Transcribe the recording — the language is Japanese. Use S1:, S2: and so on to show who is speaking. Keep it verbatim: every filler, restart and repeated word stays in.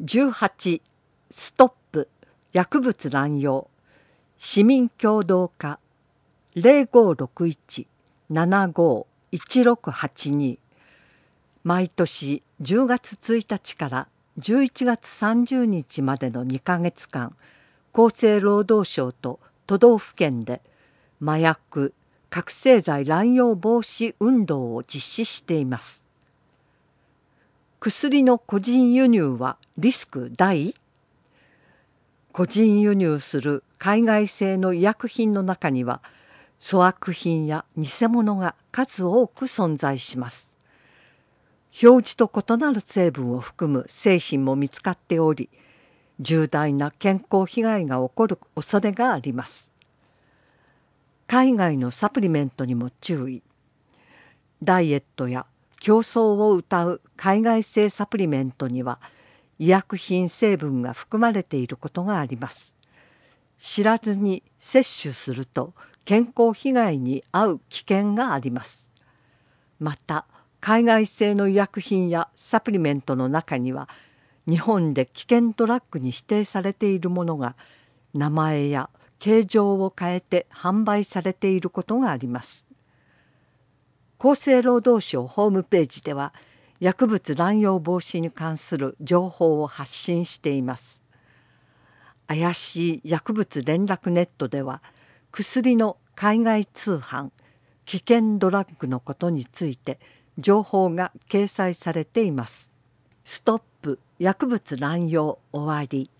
S1: じゅうはちストップ薬物乱用市民協働課 ゼロごろくいち ななごいちろくはちに 毎年じゅうがつついたちからじゅういちがつさんじゅうにちまでのにかげつかん、厚生労働省と都道府県で麻薬・覚醒剤乱用防止運動を実施しています。薬の個人輸入はリスク大？個人輸入する海外製の医薬品の中には粗悪品や偽物が数多く存在します。表示と異なる成分を含む製品も見つかっており、重大な健康被害が起こる恐れがあります。海外のサプリメントにも注意。ダイエットや競争を謳う海外製サプリメントには医薬品成分が含まれていることがあります。知らずに摂取すると健康被害に遭う危険があります。また、海外製の医薬品やサプリメントの中には日本で危険ドラッグに指定されているものが名前や形状を変えて販売されていることがあります。厚生労働省ホームページでは薬物乱用防止に関する情報を発信しています。怪しい薬物連絡ネットでは薬の海外通販、危険ドラッグのことについて情報が掲載されています。ストップ薬物乱用終わり。